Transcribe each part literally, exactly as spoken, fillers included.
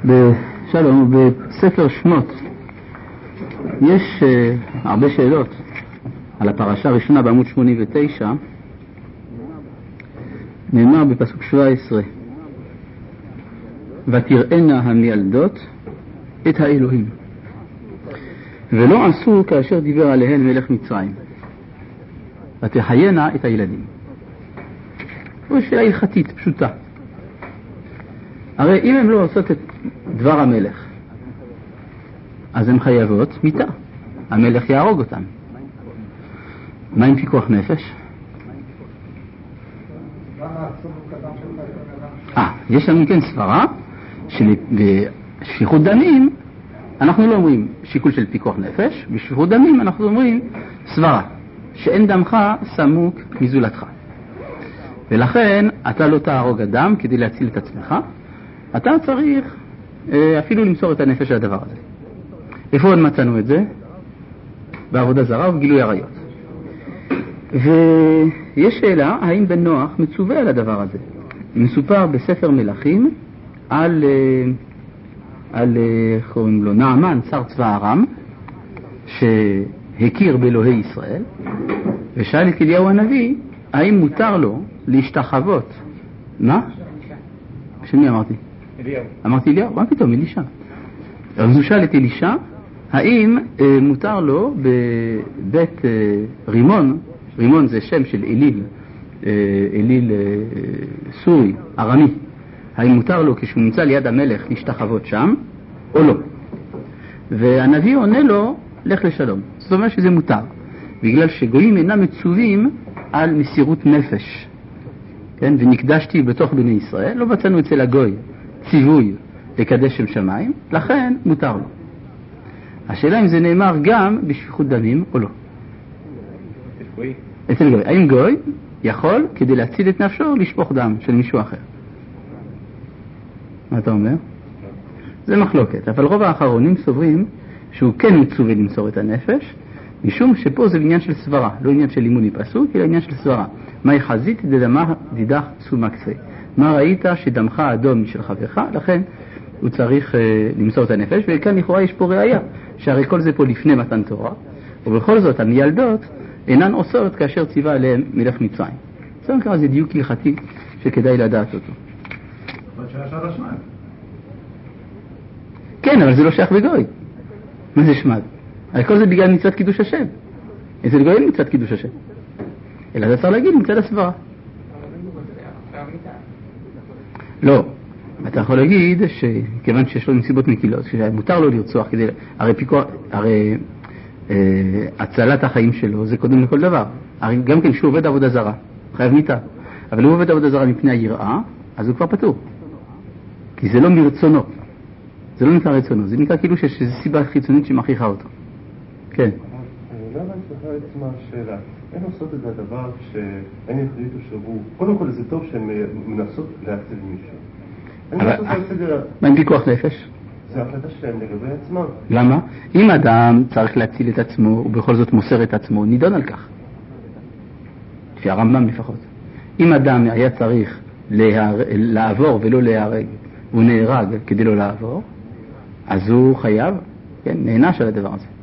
שלום, בספר שמות יש uh, הרבה שאלות על הפרשה הראשונה בעמוד שמונים ותשע. נאמר בפסוק שבע עשרה, ותראינה המילדות את האלוהים ולא עשו כאשר דיבר עליהן מלך מצרים, ותחיינה את הילדים. זו שאלה הלכתית פשוטה. הרי אם הן לא עושות את דבר המלך, אז הן חייבות מיתה, המלך יהרוג אותן. מה עם פיקוח נפש? אה, יש לנו כן סברה שבשפיכות דמים אנחנו לא אומרים שיקול של פיקוח נפש, בשפיכות דמים אנחנו אומרים סברה שאין דמך סמוק מזולתך, ולכן אתה לא תהרוג אדם כדי להציל את עצמך, אתה צריך אפילו למסור את הנפש על הדבר הזה. איפה עוד מצאנו את זה? בעבודה זרה ובגילוי עריות. ויש שאלה, האם בן נוח מצווה על הדבר הזה? מסופר בספר מלכים על, על קוראים לו נעמן, שר צבא ארם, שהכיר באלוהי ישראל, ושאל את אליהו הנביא, האם מותר לו להשתחוות? מה? של מי אמרתי? אליהו. אמרתי אליהו? מה פתאום? אלישע. אז הוא שאל את אלישע, האם אה, מותר לו בבית אה, רימון, רימון זה שם של אליל, אה, אליל אה, סורי, ארמי, האם מותר לו כשהוא נמצא ליד המלך להשתחוות שם, או לא? והנביא עונה לו, לך לשלום. זאת אומרת שזה מותר, בגלל שגויים אינם מצווים על מסירות נפש. כן? ונקדשתי בתוך בני ישראל, לא מצאנו אצל הגוי ציווי לקדש שם שמיים, לכן מותר לו. השאלה אם זה נאמר גם בשפיכות דמים או לא. אצל גוי. האם גוי יכול כדי להציל את נפשו לשפוך דם של מישהו אחר? מה אתה אומר? זה מחלוקת, אבל רוב האחרונים סוברים שהוא כן מצווה למסור את הנפש, משום שפה זה עניין של סברה, לא עניין של לימוד פסוק, אלא עניין של סברה. מה יחזית דדמה דידך סומקסי, מה ראית שדמך אדום משל חברך, לכן הוא צריך uh, למסור את הנפש. וכאן לכאורה יש פה ראיה שהרי כל זה פה לפני מתן תורה, ובכל זאת המילדות אינן עושות כאשר ציווה עליהם מלך מצרים. זאת אומרת, זה דיוק הלכתי שכדאי לדעת אותו. אבל שהיה שעד השמד. כן, אבל זה לא שייך בגוי. מה זה שמד? הרי כל זה בגלל מצוות קידוש השם. אצל גוי אין מצוות קידוש השם, אלא זה צריך להגיד מצד הסברה. לא, אתה יכול להגיד שכיוון שיש לו נסיבות מקילות, שמותר לו לרצוח כדי, הרי פיקוח, הרי אה, הצלת החיים שלו זה קודם לכל דבר. הרי גם כן שהוא עובד עבודה זרה, חייב מיתה, אבל הוא עובד עבודה זרה מפני היראה, אז הוא כבר פטור, כי זה לא מרצונו, זה לא נקרא רצונו, זה נקרא כאילו שיש סיבה חיצונית שמכריחה אותו. כן. למה אצלך עצמה השאלה? אין עושות את הדבר שהן החליטו שהוא, קודם כל זה טוב שהן מנסות להציל מישהו. מה עם פיקוח נפש? זה החלטה שלהם לגבי עצמם. למה? אם אדם צריך להציל את עצמו ובכל זאת מוסר את עצמו, נידון על כך. לפי הרמב"ם לפחות. אם אדם היה צריך לעבור ולא להיהרג, הוא נהרג כדי לא לעבור, אז הוא חייב, כן, נענש על הדבר הזה.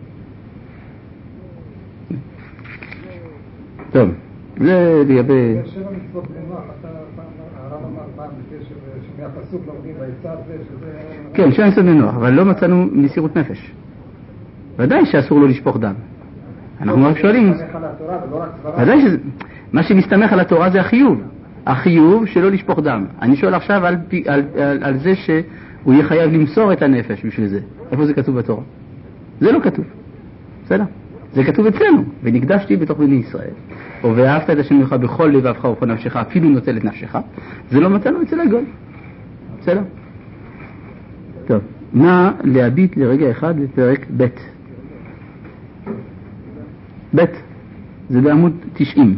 טוב, זה לגבי... שבע מצוות בנוח, הרב אמר פעם בקשר שמהפסוק לומדים בעצה זה שזה... כן, שבע מצוות בנוח, אבל לא מצאנו מסירות נפש. ודאי שאסור לו לשפוך דם. אנחנו רק שואלים... ודאי שזה... מה שמסתמך על התורה זה החיוב. החיוב שלא לשפוך דם. אני שואל עכשיו על, על, על, על זה שהוא יהיה חייב למסור את הנפש בשביל זה. איפה זה כתוב בתורה? זה לא כתוב. בסדר? זה כתוב אצלנו, ונקדשתי בתוך בני ישראל. או ואהבת את השם אלוהיך בכל לבבך ובכל נפשך, אפילו נוטל את נפשך. זה לא מצאנו אצל הגוי. בסדר? טוב, נא להביט לרגע אחד בפרק ב'. ב', זה בעמוד תשעים.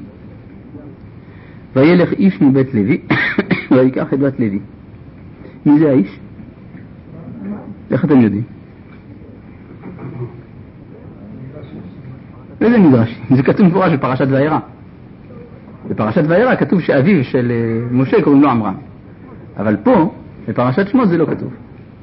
וילך איש מבית לוי, ויקח את בת לוי. מי זה האיש? איך אתם יודעים? איזה מדרש? זה כתוב מפורש בפרשת וירא. בפרשת וירא כתוב שאביו של משה קוראים לו עמרם. אבל פה, בפרשת שמות זה לא כתוב.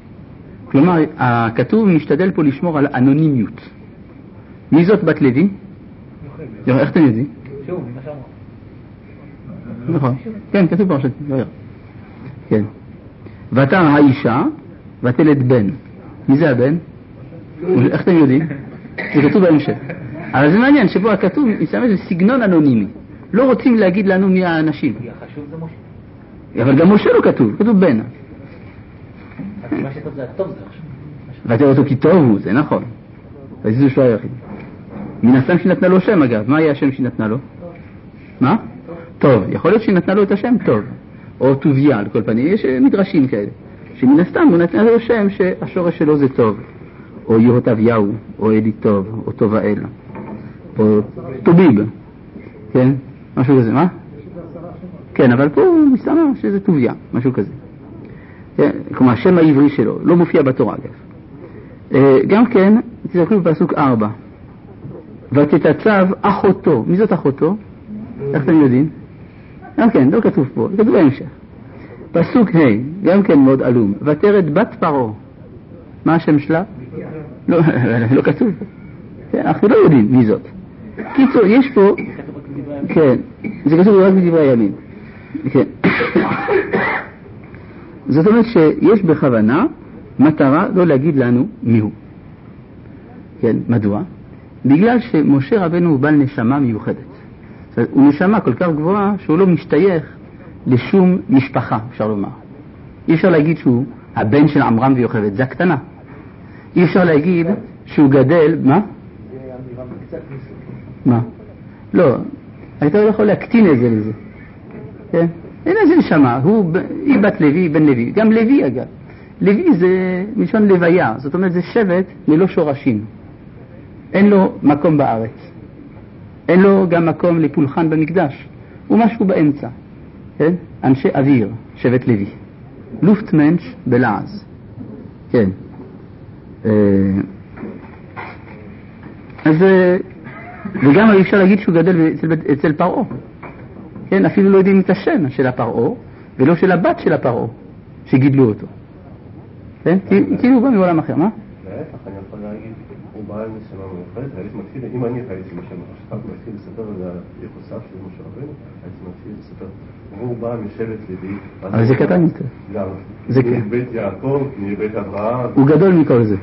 כלומר, הכתוב משתדל פה לשמור על אנונימיות. מי זאת בת לוי? איך אתם יודעים? שוב, מה שאמרו. נכון, כן, כתוב פרשת, כן. ותר האישה ותלד בן. מי זה הבן? איך אתם יודעים? זה כתוב בהמשך. אבל זה מעניין שפה הכתוב משתמש בסגנון אנונימי. לא רוצים להגיד לנו מי האנשים. חשוב זה משה. אבל גם משה לא כתוב, כתוב בן. מה שטוב זה הטוב זה חשוב. ותראה אותו כי טוב הוא, זה נכון. וזה שלו היחיד. מן הסתם שנתנה לו שם אגב, מה היה השם שנתנה לו? מה? טוב, יכול להיות שנתנה לו את השם טוב. או טוביה על כל פנים, יש מדרשים כאלה. שמן הסתם הוא נתנה לו שם שהשורש שלו זה טוב. או יהותביהו, או אלי טוב, או טוב האל. או טוביב. כן? משהו כזה, מה? כן, אבל פה הוא מסתמה שזה טוביה, משהו כזה. כן? כלומר, השם העברי שלו, לא מופיע בתורה אגב. גם כן, תסתכלו בפסוק ארבע. ותתצב אחותו. מי זאת אחותו? איך אתם יודעים? גם כן, לא כתוב פה, כתוב בהמשך. פסוק ה', גם כן מאוד עלום. ותרד בת פרעה. מה השם שלה? לא, לא כתוב. כן, אנחנו לא יודעים מי זאת. קיצור, יש פה... כן, זה כתוב רק בדברי הימים. כן. זאת אומרת שיש בכוונה מטרה לא להגיד לנו מיהו. כן, מדוע? בגלל שמשה רבנו הוא בעל נשמה מיוחדת. זאת אומרת, הוא נשמה כל כך גבוהה שהוא לא משתייך לשום משפחה, אפשר לומר. אי אפשר להגיד שהוא הבן של עמרם ויוכבד, זה הקטנה. אי אפשר להגיד שהוא גדל, מה? מה? לא, אתה לא יכול להקטין את זה לזה. כן? אין איזה נשמה, הוא, היא בת לוי, בן לוי, גם לוי אגב. לוי זה מלשון לוויה, זאת אומרת זה שבט ללא שורשים. אין לו מקום בארץ. אין לו גם מקום לפולחן במקדש. הוא משהו באמצע. כן? אנשי אוויר, שבט לוי. לופטמנש בלעז. כן. אז וגם אי אפשר להגיד שהוא גדל אצל, אצל פרעה. כן? אפילו לא יודעים את השם של הפרעה ולא של הבת של הפרעה שגידלו אותו. כן? כאילו הוא בא מעולם אחר, מה? להפך, אני יכול להגיד, הוא בעל נשמה מיוחדת, הייתי מתחיל, אם אני הייתי משם, מתחיל לספר על היחוסיו של משה רבנו, הייתי מתחיל לספר, הוא בא משבט לוי. אבל זה קטן יותר. למה? זה כן. מבית יעקב, מבית אברהם. הוא גדול מכל זה.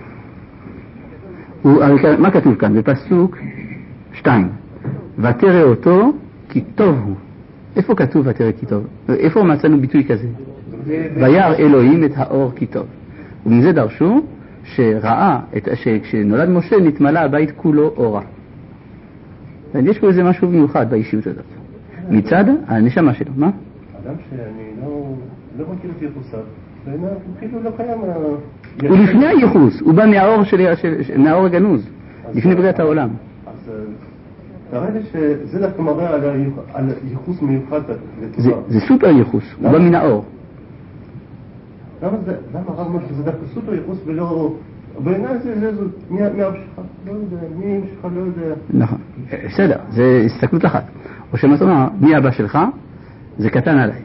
מה כתוב כאן? בפסוק שתיים. ותראה אותו כי טוב הוא. איפה כתוב ותראה כי טוב? איפה מצאנו ביטוי כזה? וירא אלוהים את האור כי טוב. ומזה דרשו שראה, שכשנולד משה נתמלא הבית כולו אורה. יש פה איזה משהו מיוחד באישיות הזאת. מצד הנשמה שלו, מה? אדם שאני לא, לא מכיר את יחוסיו, הוא כאילו לא קיים... הוא לפני הייחוס, הוא בא מהאור, של, של, מהאור הגנוז, לפני בריאת העולם. אז תראה לי שזה דווקא מראה על, על ייחוס מיוחד זה, זה סופר ייחוס, הוא בא מן האור. למה זה, למה הרב אומר שזה דווקא סופר ייחוס ולא... בעיניי זה, זה, זה, מי המשפחה? לא יודע, מי המשפחה? לא יודע. נכון, בסדר, זה הסתכלות אחת. או שמה אומר, מי אבא שלך? זה קטן עליי.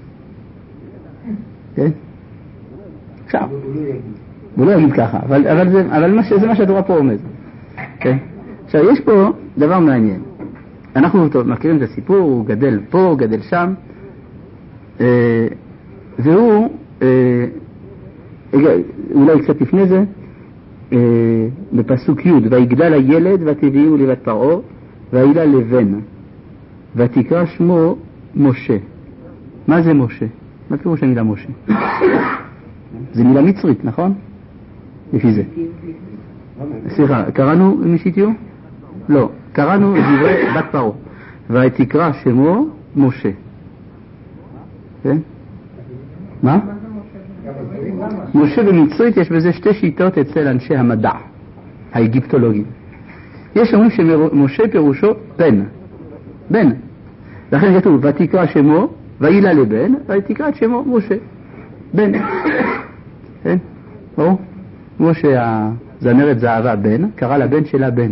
כן? עכשיו. הוא לא יגיד ככה, אבל, אבל, זה, אבל מה, זה מה שהתורה פה עומד. כן? עכשיו, יש פה דבר מעניין. אנחנו טוב, מכירים את הסיפור, הוא גדל פה, הוא גדל שם, אה, והוא, אה, אולי קצת לפני זה, אה, בפסוק י' ויגדל הילד ותביאו לבת פרעה, והילה לבן, ותקרא שמו משה. מה זה משה? מה פירוש המילה משה? זה מילה מצרית, נכון? לפי זה. סליחה, קראנו משיתיו? לא, קראנו דברי בת פרעה. ותקרא שמו משה. כן? מה? משה במצרית יש בזה שתי שיטות אצל אנשי המדע, האגיפטולוגים. יש אומרים שמשה פירושו בן. בן. לכן כתוב, ותקרא שמו, וילה לבן, ותקרא את שמו משה. בן. כן? או? כמו שהזמרת זהבה בן, קרא לבן שלה בן.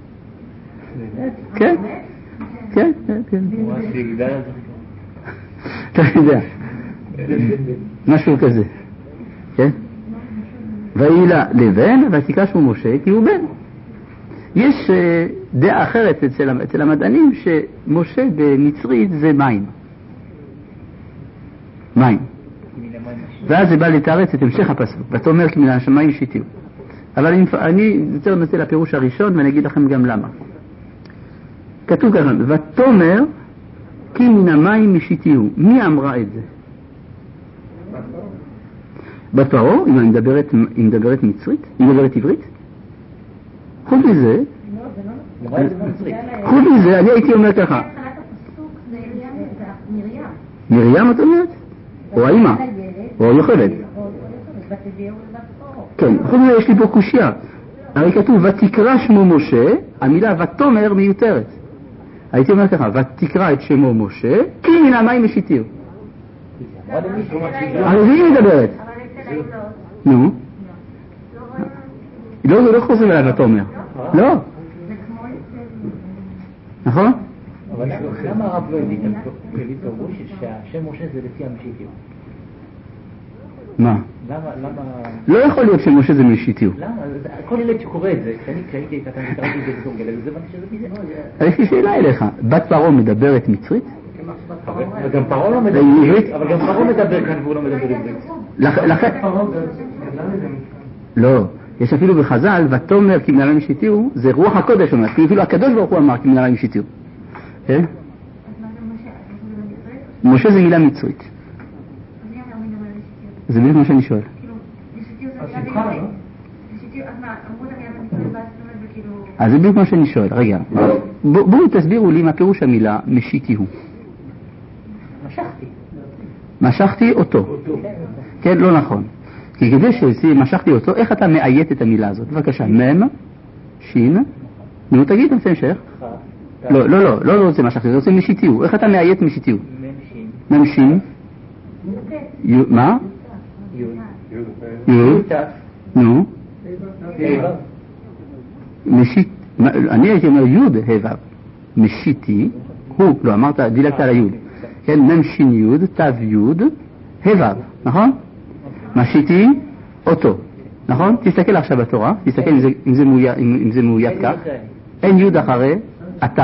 כן? כן, כן, כן. אתה יודע. משהו כזה. כן? ויהי לה לבן, ותקרא שמו משה, כי הוא בן. יש דעה אחרת אצל, אצל המדענים שמשה במצרית זה מים. מים. ואז זה בא לתארץ את המשך הפסוק, ותאמר כי מן השמיים ישיתיהו. אבל אני, אני יותר נוטה לפירוש הראשון ואני אגיד לכם גם למה. כתוב ככה, ותאמר כי מן המים ישיתיהו. מי אמרה את זה? בת פרעה, אם היא מדברת, היא מדברת מצרית? היא מדברת עברית? חוץ מזה, חוץ מזה, אני הייתי אומר ככה. מרים את אומרת? או האמא? או יוכבד? כן, חוץ מזה יש לי פה קושיה. הרי כתוב, ותקרא שמו משה, המילה ותאמר מיותרת. הייתי אומר ככה, ותקרא את שמו משה, כי מן המים ישיתיהו. הרי זה היא מדברת. נו? לא, זה לא חוזר אליי ותאמר. לא. נכון? אבל למה הרב לא הביא פירוש שהשם משה זה לפי המשיתיהו? מה? למה, למה... לא יכול להיות שמשה זה משיתיהו. למה? כל ילד שקורא את זה, כשאני הייתי קטן וקראתי את זה בתור ילד, זה הבנתי שזה מזה. יש לי שאלה אליך, בת פרעה מדברת מצרית? גם פרעה לא מדבר עברית, אבל גם פרעה מדבר כאן והוא לא מדבר עברית. לכן... לא, יש אפילו בחז"ל, ותאמר כי מן המים ישיתיהו, זה רוח הקודש אומר, כי אפילו הקדוש ברוך הוא אמר כי מן המים ישיתיהו. משה זה מילה מצרית. זה בדיוק מה שאני שואל. אז זה בדיוק מה שאני שואל. רגע, בואו תסבירו לי מה פירוש המילה משיתיהו. משכתי. משכתי אותו. כן, לא נכון. כי כדי שמשכתי אותו, איך אתה מאיית את המילה הזאת? בבקשה, מם, שין, נו תגיד, נמצא המשך. לא, לא, לא, לא רוצה משכתי, זה רוצה משיתיהו. איך אתה מאיית משיתיהו? מם, שין. מה? יוד. נו. משיט, אני הייתי אומר יוד הבב. משיתי, הוא, לא אמרת, דילגת על היוד. כן, ממשין יוד, תו יוד, הבב, נכון? משיתי אותו, נכון? תסתכל עכשיו בתורה, תסתכל אם זה, מאויד, אם זה מאויד כך. אין יוד אחרי התו.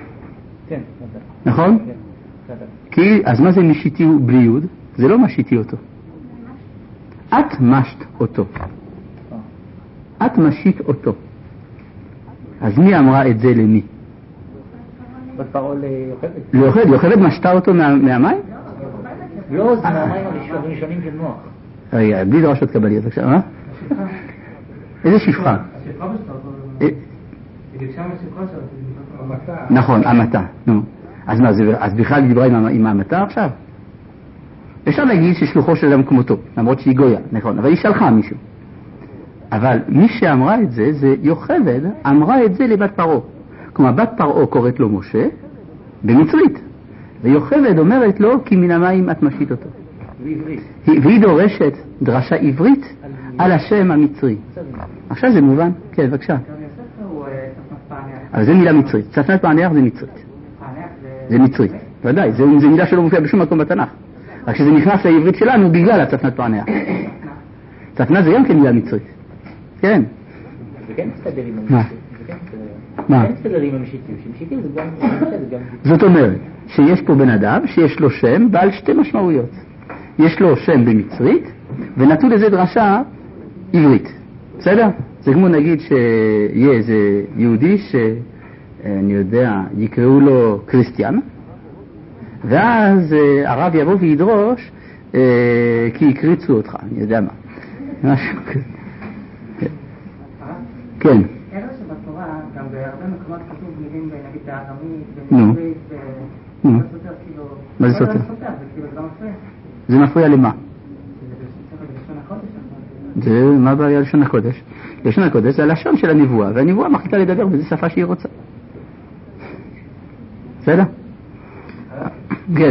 נכון? כי, אז מה זה משיתי בלי יוד? זה לא משיתי אותו. את משת אותו. את משית אותו. אז מי אמרה את זה למי? בת פרעה ליוכבד. ליוכבד, יוכבד משתה אותו מהמים? לא, זה מהמים הראשונים של נוח. רגע, בלי דרשות קבליות, עכשיו, מה? איזה שפחה? השפחה משתה אותו. היא ביקשה מהשפחה שלה. נכון, המתה. אז מה, אז בכלל היא דיברה עם המתה עכשיו? אפשר להגיד ששלוחו של אדם כמותו, למרות שהיא גויה, נכון, אבל היא שלחה מישהו. אבל מי שאמרה את זה, זה יוכבד, אמרה את זה לבת פרעה. כלומר, בת פרעה קוראת לו משה, במצרית. ויוכבד אומרת לו, כי מן המים את משית אותו. בעברית. והיא דורשת דרשה עברית על השם המצרי. עכשיו זה מובן? כן, בבקשה. אבל זה מילה מצרית. צפנת פענח זה מצרית. זה מצרית, ודאי, זה מילה שלא מופיע בשום מקום בתנ"ך. רק שזה נכנס לעברית שלנו בגלל הצפנת פענח. צפנת זה גם כן מילה מצרית. כן. זה כן מסתדר עם מה? מה? כן מסתדר עם המשיתים. שמשיתים זה גם... זאת אומרת, שיש פה בן אדם שיש לו שם בעל שתי משמעויות. יש לו שם במצרית, ונתנו לזה דרשה עברית. בסדר? זה כמו נגיד שיהיה איזה יהודי שאני יודע, יקראו לו קריסטיאן, ואז הרב יבוא וידרוש כי יקריצו אותך, אני יודע מה. משהו כזה. כן. אלו שבתורה, גם בהרבה מקומות כתוב מילים, נגיד בארמית, בעברית, נו. מה זה סותר? זה כאילו לא מפריע. זה מפריע למה? זה מה הבעיה לשון הקודש? לשון הקודש זה הלשון של הנבואה, והנבואה מחליטה לדבר באיזה שפה שהיא רוצה. בסדר? כן.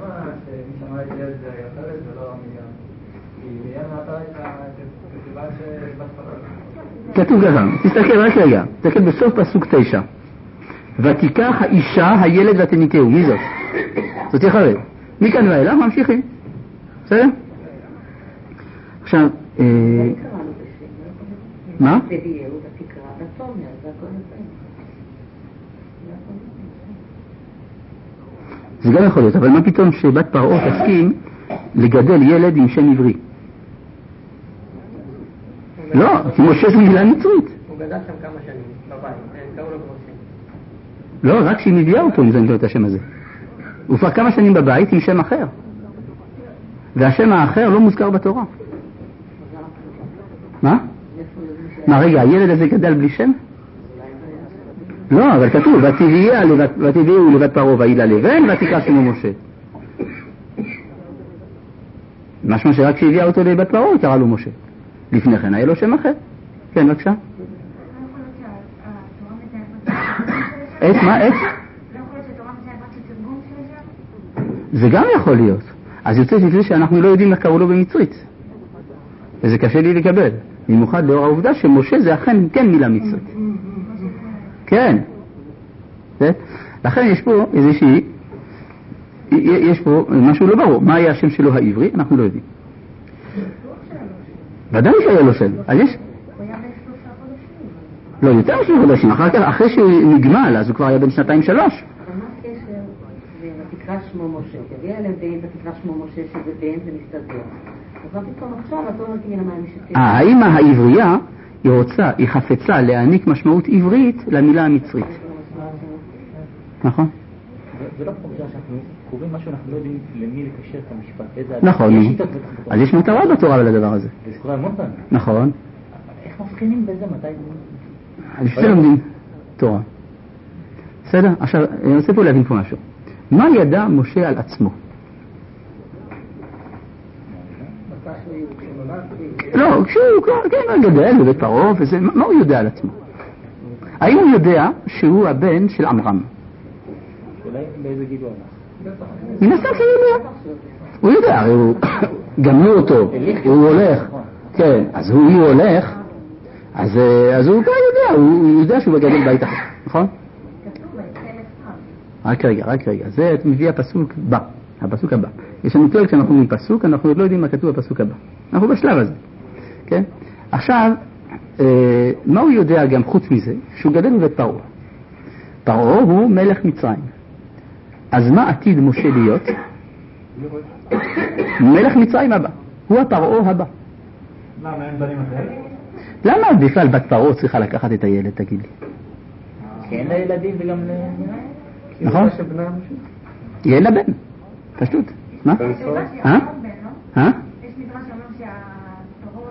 כתוב ככה, תסתכל רק רגע, תסתכל בסוף פסוק תשע. ותיקח האישה הילד ותניקהו. מי זאת? זאת יחרד. מכאן ואילך ממשיכים. בסדר? עכשיו, מה? לוי אהוד, התקרה והתומר, זה הכל יפה. זה גם יכול להיות, אבל מה פתאום שבת פרעה תסכים לגדל ילד עם שם עברי? לא, כי משה זו מילה מצרית. הוא גדל שם כמה שנים, בבית, קראו לו משה. לא, רק שהיא מביאה אותו אם זה לא את השם הזה. הוא כבר כמה שנים בבית עם שם אחר. והשם האחר לא מוזכר בתורה. מה? מה רגע, הילד הזה גדל בלי שם? לא, אבל כתוב, ותביאו לבת פרעה וילה לבן ותקרא שמו משה. משמע שרק שהביאה אותו לבת פרעה היא קרא לו משה. לפני כן היה לו שם אחר. כן, בבקשה. את מה? את? זה גם יכול להיות. אז יוצא שזה שאנחנו לא יודעים איך קראו לו במצרית. וזה קשה לי לקבל. במיוחד לאור העובדה שמשה זה אכן כן מילה מצרית. כן. לכן יש פה איזושהי, יש פה משהו לא ברור. מה היה השם שלו העברי? אנחנו לא יודעים. ודאי שהיה לו שם. אז יש... הוא היה בן שלושה חודשים. לא, יותר משלושה חודשים. אחרי שהוא נגמל, אז הוא כבר היה בן שנתיים שלוש. אבל מה הקשר? ותקרא שמו משה. תביאה אליהם בן ותקרא שמו משה, שזה בן ומסתדר. אז מה פתאום עכשיו, אתה אומר כאילו מה הם משתים? האמא העברייה, היא רוצה, היא חפצה להעניק משמעות עברית למילה המצרית. נכון? זה לא פרופסיה שאנחנו קוראים משהו, אנחנו לא יודעים למי לקשר את המשפט. נכון, אז יש מטרה בתורה לדבר הזה. זה קורה המון פעמים. נכון. איך מבחינים בזה? מתי? לפני לומדים תורה. בסדר? עכשיו, אני רוצה פה להבין פה משהו. מה ידע משה על עצמו? לא, כשהוא כן, גדל בבית פרעה וזה, מה הוא יודע על עצמו? האם הוא יודע שהוא הבן של עמרם? אולי באיזה גיל הוא הלך? מן הסתם שהוא יודע. הוא יודע, הוא גמלו אותו, הוא הולך. כן, אז הוא הולך, אז הוא כבר יודע, הוא יודע שהוא בגדל בית אחר, נכון? רק רגע, רק רגע, זה מביא הפסוק הבא, הפסוק הבא. יש לנו כלל כשאנחנו אומרים פסוק, אנחנו עוד לא יודעים מה כתוב בפסוק הבא. אנחנו בשלב הזה, כן? עכשיו, מה הוא יודע גם חוץ מזה? שהוא גדל בבית פרעה. פרעה הוא מלך מצרים. אז מה עתיד משה להיות? מלך מצרים הבא. הוא הפרעה הבא. למה אין בנים אחרים? למה בכלל בת פרעה צריכה לקחת את הילד, תגיד לי? כי אין לה ילדים וגם... נכון? יהיה לה בן. פשטות. מה? אה? אה? יש מדרש שאומר שהפרעה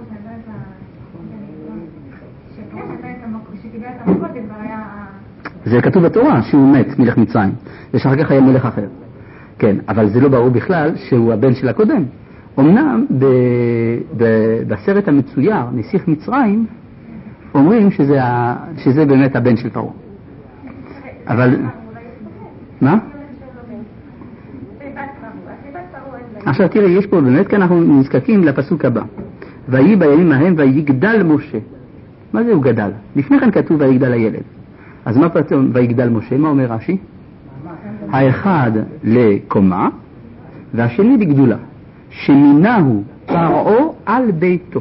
שקיבל את המכות כבר היה... זה כתוב בתורה שהוא מת מלך מצרים ושאחר כך היה מלך אחר. כן, אבל זה לא ברור בכלל שהוא הבן של הקודם. אמנם ב- ב- בסרט המצויר נסיך מצרים אומרים שזה, ה- שזה באמת הבן של פרעה. אבל מה? עכשיו תראה, יש פה באמת כאן אנחנו נזקקים לפסוק הבא. ויהי בימים ההם ויגדל משה. מה זה הוא גדל? לפני כן כתוב ויגדל הילד. אז מה פתאום ויגדל משה? מה אומר רש"י? האחד לקומה והשני בגדולה, שמינהו פרעה על ביתו.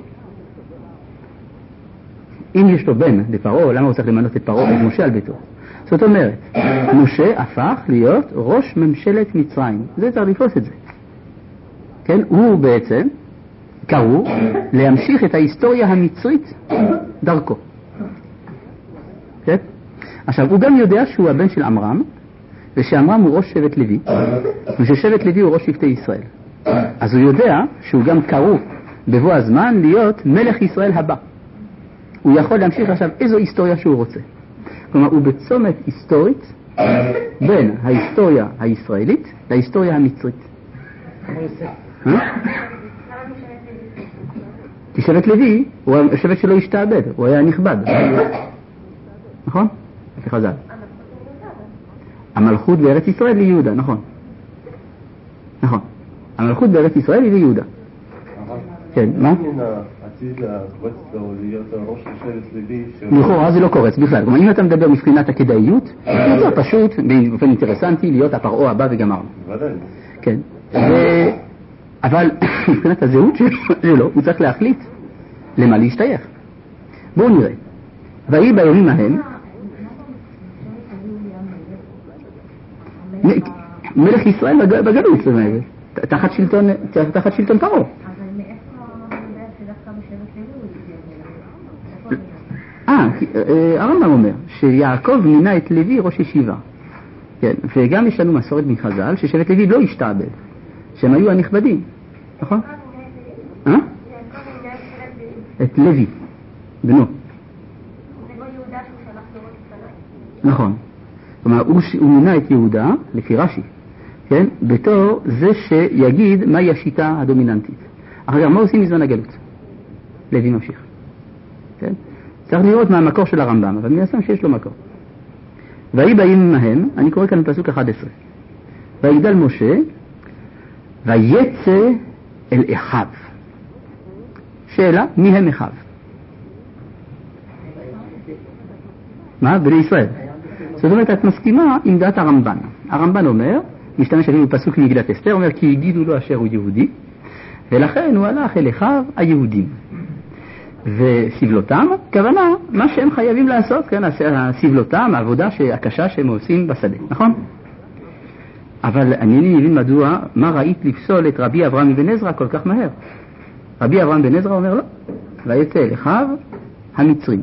אם יש לו בן לפרעה, למה הוא צריך למנות את פרעה, את משה על ביתו? זאת אומרת, משה הפך להיות ראש ממשלת מצרים. זה צריך לפרוס את זה. כן, הוא בעצם קראו להמשיך את ההיסטוריה המצרית דרכו. כן? עכשיו, הוא גם יודע שהוא הבן של עמרם, ושעמרם הוא ראש שבט לוי, וששבט לוי הוא ראש שבטי ישראל. אז הוא יודע שהוא גם קראו בבוא הזמן להיות מלך ישראל הבא. הוא יכול להמשיך עכשיו איזו היסטוריה שהוא רוצה. כלומר, הוא בצומת היסטורית בין ההיסטוריה הישראלית להיסטוריה המצרית. כי שבט לוי, השבט שלו השתעבד, הוא היה נכבד. נכון? לפי חז"ל. המלכות בארץ ישראל היא יהודה, נכון. נכון. המלכות בארץ ישראל היא יהודה. כן, מה? עתיד לקורץ לו להיות ראש שבט לוי. לכאורה זה לא קורץ בכלל. כלומר, אם אתה מדבר מבחינת הכדאיות, זה פשוט, באופן אינטרסנטי, להיות הפרעה הבא וגמרנו. ודאי. כן. אבל מבחינת הזהות שלו, הוא צריך להחליט למה להשתייך. בואו נראה. ויהי בימים ההם, מלך ישראל בגלות, תחת שלטון, תחת שלטון פרעה. אבל מאיפה יודע שדווקא בשבט לוי? אה, הרמב"ם אומר שיעקב מינה את לוי ראש ישיבה. כן, וגם יש לנו מסורת מחז"ל ששבט לוי לא השתעבד, שהם היו הנכבדים, נכון? אה? את לוי, בנו. זה לא יהודה שהוא שלח לראות ישראל? נכון. כלומר, הוא, הוא מינה את יהודה, לפי רש"י, כן? בתור זה שיגיד מהי השיטה הדומיננטית. אחר כך, מה עושים בזמן הגלות? לוי ממשיך. כן? צריך לראות מה המקור של הרמב"ם, אבל מיישם שיש לו מקור. ויהי בימים ההם, אני קורא כאן פסוק אחד עשרה. ויגדל משה, ויצא אל אחיו. שאלה, מי הם אחיו? מה? בני ישראל. זאת אומרת, את מסכימה עם דעת הרמב"ן. הרמב"ן אומר, משתמש אפילו בפסוק מגילת אסתר, אומר כי הגידו לו אשר הוא יהודי, ולכן הוא הלך אל אחיו היהודים. וסבלותם, כוונה, מה שהם חייבים לעשות, כן, הסבלותם, העבודה הקשה שהם עושים בשדה, נכון? אבל אני מבין מדוע, מה ראית לפסול את רבי אברהם אבן עזרא כל כך מהר? רבי אברהם אבן עזרא אומר לא, ויצא אל אחיו המצרים.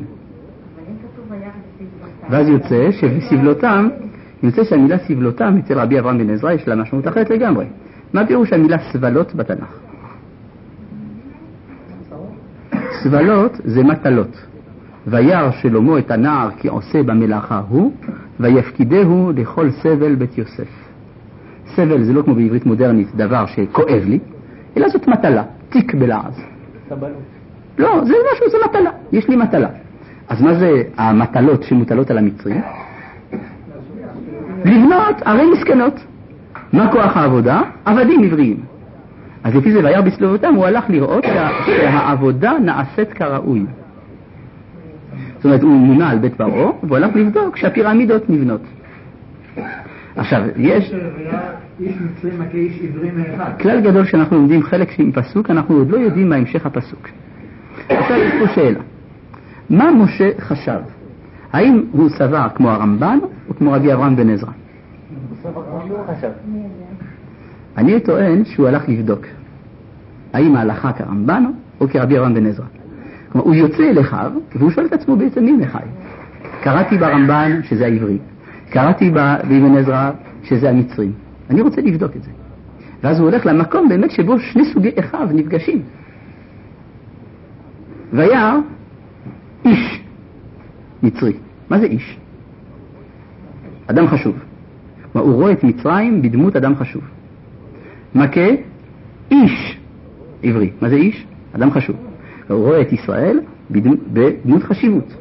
ואז יוצא שבסבלותם, יוצא שהמילה סבלותם אצל רבי אברהם בן עזרא יש לה משמעות אחרת לגמרי. מה פירוש המילה סבלות בתנ"ך? סבלות זה מטלות. וירא שלמה את הנער כי עושה במלאכה הוא, ויפקידהו לכל סבל בית יוסף. סבל זה לא כמו בעברית מודרנית דבר שכואב לי, אלא זאת מטלה, תיק בלעז. סבלות. לא, זה משהו, זה מטלה, יש לי מטלה. אז מה זה המטלות שמוטלות על המצרים? לבנות ערי מסכנות. מה כוח העבודה? עבדים עבריים. אז לפי זה וירא בסבלותם הוא הלך לראות שהעבודה נעשית כראוי. זאת אומרת, הוא מונה על בית פרעה והוא הלך לבדוק שהפירמידות נבנות. עכשיו, יש איש מצרי מכה איש עברי מאחד. כלל גדול שאנחנו לומדים חלק עם פסוק, אנחנו עוד לא יודעים מה המשך הפסוק. עכשיו יש פה שאלה. מה משה חשב? האם הוא סבר כמו הרמב"ן או כמו רבי אברהם בן עזרא? הוא סבר כמו שהוא חשב. אני טוען שהוא הלך לבדוק האם ההלכה כרמב"ן או כרבי אברהם בן עזרא. כלומר, הוא יוצא אל אחיו והוא שואל את עצמו בעצם מי מחי. קראתי ברמב"ן שזה העברי, קראתי באבן עזרא שזה המצרים. אני רוצה לבדוק את זה. ואז הוא הולך למקום באמת שבו שני סוגי אחיו נפגשים. וירא איש מצרי. מה זה איש? אדם חשוב. הוא רואה את מצרים בדמות אדם חשוב. מכה איש עברי. מה זה איש? אדם חשוב. הוא רואה את ישראל בדמות חשיבות.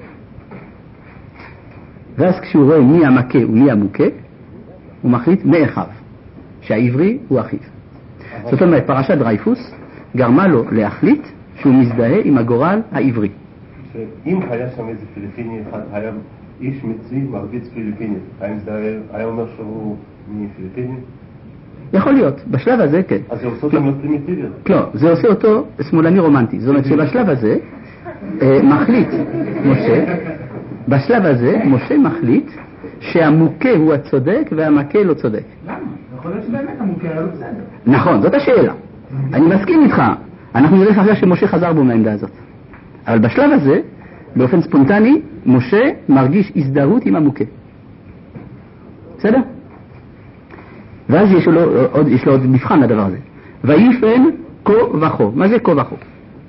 ואז כשהוא רואה מי המכה ומי המוכה, הוא מחליט מאחיו, שהעברי הוא אחיו. זאת אומרת, פרשת דרייפוס גרמה לו להחליט שהוא מזדהה עם הגורל העברי. אם היה שם איזה פיליפיני אחד, היה איש מצרי מרביץ פיליפיני, האם זה היה אומר שהוא מפיליפיני? יכול להיות, בשלב הזה כן. אז זה עושה אותו מאוד פרימיטיביות. לא, זה עושה אותו שמאלני רומנטי. זאת אומרת שבשלב הזה מחליט משה, בשלב הזה משה מחליט שהמוכה הוא הצודק והמכה לא צודק. למה? יכול להיות שבאמת המוכה היה לא בסדר. נכון, זאת השאלה. אני מסכים איתך. אנחנו נראה אחרי שמשה חזר בו מהעמדה הזאת. אבל בשלב הזה, באופן ספונטני, משה מרגיש הזדהות עם המוכה. בסדר? ואז יש לו עוד, יש לו עוד מבחן לדבר הזה. ויפן כה וכה. מה זה כה וכה?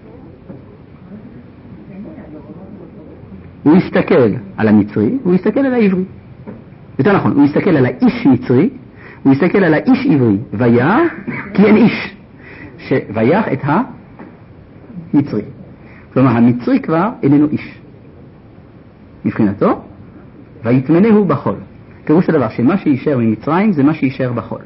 הוא יסתכל על המצרי, הוא יסתכל על העברי. יותר נכון, הוא יסתכל על האיש מצרי, הוא יסתכל על האיש עברי. וירא כי אין איש. שויח את המצרי. כלומר, המצרי כבר איננו איש. מבחינתו, ויתמנהו בחול. פירוש הדבר שמה שישאר ממצרים זה מה שישאר בחול.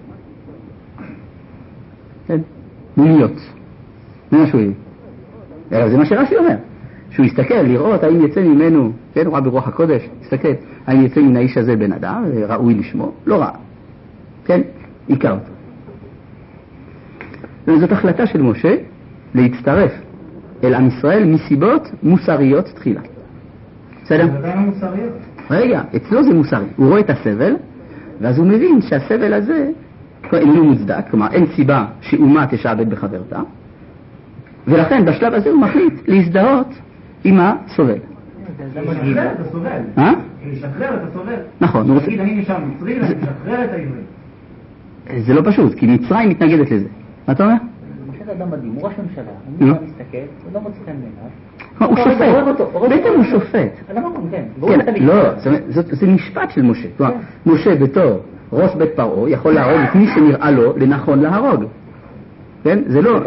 כן? מוניות. זה מה שהוא יהיה. זה מה שרש"י אומר. שהוא יסתכל, לראות האם יצא ממנו, כן, הוא ראה ברוח הקודש, יסתכל, האם יצא מן האיש הזה בן אדם, ראוי לשמו, לא רע. כן? עיקר אותו. זאת החלטה של משה להצטרף אל עם ישראל מסיבות מוסריות תחילה. בסדר? זה עדיין מוסריות. רגע, אצלו זה מוסרי. הוא רואה את הסבל, ואז הוא מבין שהסבל הזה אינו מוצדק, כלומר אין סיבה שאומה תשעבד בחברתה, ולכן בשלב הזה הוא מחליט להזדהות עם הסובל. לשחרר את הסובל. אה? לשחרר את הסובל. נכון. הוא רוצה... תגיד, אני נשאר מצרי, אני משחרר את העברי. זה לא פשוט, כי מצרים מתנגדת לזה. מה אתה אומר? זה אדם מדהים, הוא ראש ממשלה, הוא מסתכל, הוא לא מוצא חן בעיניו. הוא שופט, בעצם הוא שופט. לא, זה משפט של משה. משה בתור ראש בית פרעה יכול להרוג את מי שנראה לו לנכון להרוג. כן? זה לא...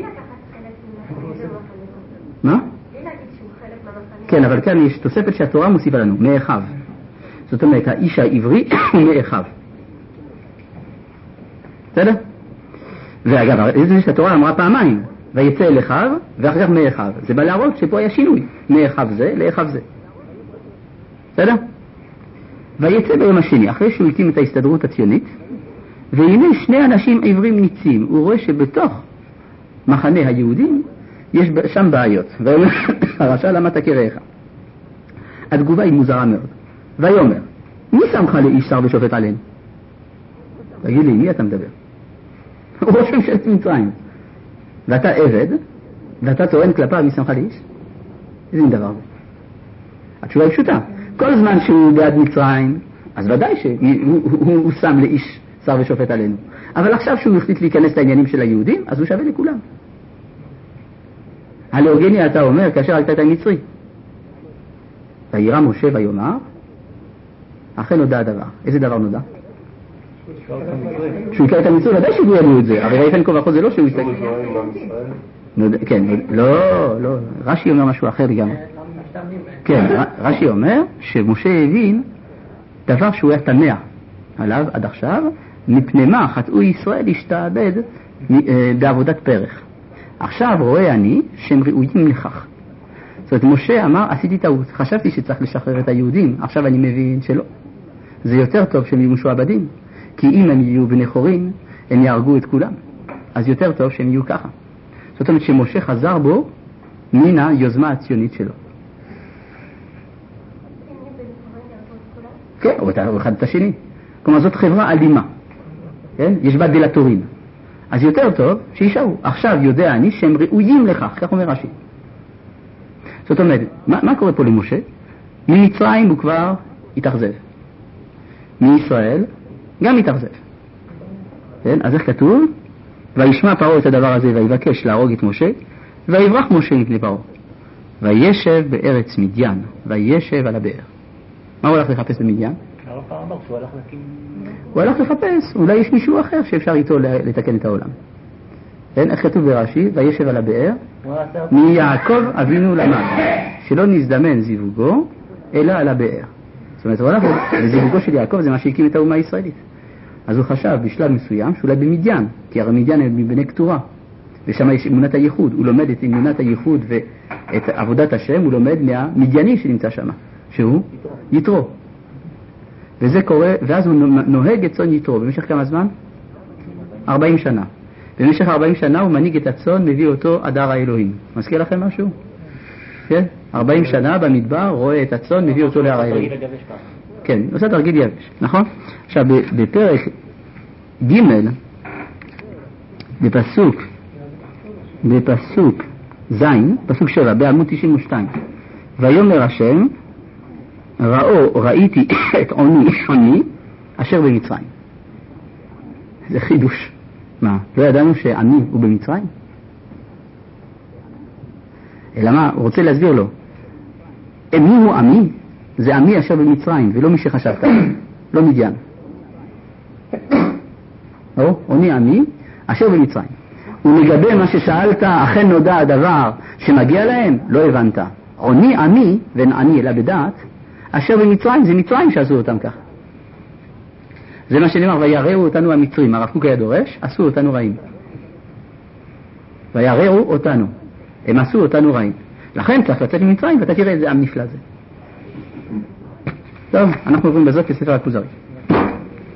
מה? כן, אבל כאן יש תוספת שהתורה מוסיפה לנו, מאחיו. זאת אומרת, האיש העברי הוא מאחיו. בסדר? ואגב, זה שהתורה אמרה פעמיים, ויצא אל אחיו, ואחר כך מאחיו. זה בא להראות שפה היה שינוי, מאחיו זה לאחיו זה. בסדר? ויצא ביום השני, אחרי שהוא הקים את ההסתדרות הציונית, והנה שני אנשים עברים ניצים. הוא רואה שבתוך מחנה היהודים יש שם בעיות. ואומר, הרשע למה תקראיך? התגובה היא מוזרה מאוד. ויאמר, מי שמך לאיש שר ושופט עלינו? תגיד לי, מי אתה מדבר? הוא ראש ממשלת מצרים. ואתה עבד, ואתה טוען כלפיו מי שמך לאיש? איזה דבר זה? התשובה היא פשוטה. כל זמן שהוא בעד מצרים, אז ודאי שהוא הוא, הוא שם לאיש שר ושופט עלינו. אבל עכשיו שהוא החליט להיכנס לעניינים של היהודים, אז הוא שווה לכולם. הלאוגניה אתה אומר, כאשר הייתה את המצרי. וירא משה ויאמר, אחרי נודע הדבר. איזה דבר נודע? שהוא יקרא את המצרי, ודאי שהוא ידעו את זה. הרי ראיתם כל וכל זה לא שהוא יסתכל. כן, לא, לא. רש"י אומר משהו אחר לגמרי. כן, רש"י אומר שמשה הבין דבר שהוא היה תמה עליו עד עכשיו, מפני מה חטאו ישראל להשתעבד בעבודת פרח. עכשיו רואה אני שהם ראויים לכך. זאת אומרת, משה אמר, עשיתי טעות, חשבתי שצריך לשחרר את היהודים, עכשיו אני מבין שלא. זה יותר טוב שהם יהיו משועבדים, כי אם הם יהיו בני חורין, הם יהרגו את כולם. אז יותר טוב שהם יהיו ככה. זאת אומרת שמשה חזר בו מן היוזמה הציונית שלו. כן, הוא אחד את השני. כלומר, זאת חברה אלימה. כן? יש בה דלטורים. אז יותר טוב שישארו. עכשיו יודע אני שהם ראויים לכך, כך אומר רש"י. זאת אומרת, מה, מה קורה פה למשה? ממצרים הוא כבר התאכזב. מישראל גם התאכזב. כן? אז איך כתוב? וישמע פרעה את הדבר הזה ויבקש להרוג את משה, ויברח משה מפני פרעה. וישב בארץ מדיין, וישב על הבאר. מה הוא הלך לחפש במדיין? הוא הלך לחפש, אולי יש מישהו אחר שאפשר איתו לתקן את העולם. כן, איך כתוב ברש"י? וישב על הבאר, מיעקב אבינו למד, שלא נזדמן זיווגו, אלא על הבאר. זאת אומרת, הוא הלך לזיווגו של יעקב, זה מה שהקים את האומה הישראלית. אז הוא חשב בשלב מסוים שאולי במדיין, כי הרי מדיין הם מבני קטורה, ושם יש אמונת הייחוד, הוא לומד את אמונת הייחוד ואת עבודת השם, הוא לומד מהמדייני שנמצא שם, שהוא יתרו. וזה קורה, ואז הוא נוהג את צאן יתרו, במשך כמה זמן? ארבעים שנה. במשך ארבעים שנה הוא מנהיג את הצאן, מביא אותו עד הר האלוהים. מזכיר לכם משהו? כן? ארבעים שנה במדבר, רואה את הצאן, מביא אותו להר האלוהים. כן, עושה תרגיל יבש, נכון? עכשיו, בפרק ג' בפסוק, בפסוק ז', פסוק שבע, בעמוד תשעים ושתיים. ויאמר השם, ראו, ראיתי את עוני, עוני, אשר במצרים. זה חידוש. מה? לא ידענו שעני הוא במצרים? אלא מה? הוא רוצה להסביר לו. מי הוא עמי? זה עמי אשר במצרים, ולא מי שחשבת. לא מדיין. או, עוני עמי, אשר במצרים. ולגבי מה ששאלת, אכן נודע הדבר שמגיע להם? לא הבנת. עוני עמי, ואין עני אלא בדעת, אשר במצרים, זה מצרים שעשו אותם ככה. זה מה שנאמר, ויראו אותנו המצרים, הרב קוק היה דורש, עשו אותנו רעים. ויראו אותנו, הם עשו אותנו רעים. לכן צריך לצאת ממצרים, ואתה תראה איזה עם נפלא זה. טוב, אנחנו עוברים בזאת לספר הכוזרי.